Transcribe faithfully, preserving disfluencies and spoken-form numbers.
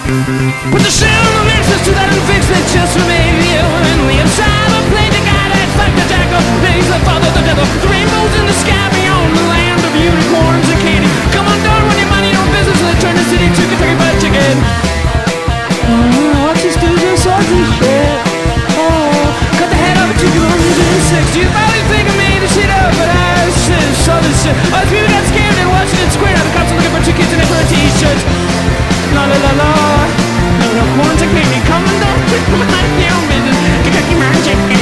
Put the shit on the mixes to that and fix it just for me. You and the inside of a plane, the guy that fucked the jackal, he's the father, the devil. The rainbows in the sky beyond the land of unicorns and candy. Come on down when your money on business and turn the city to Kentucky Fried Chicken. Oh, what's this dude just all this shit? Oh, cut the head off of two guns and six. You probably think I made this shit up, but I just saw this shit. All these people got scared in Washington Square. Now the cops are looking for two kids in their for t-shirts. La la la la. No, no, corns and candy. Come on down, my damn business. Kentucky Fried Chicken.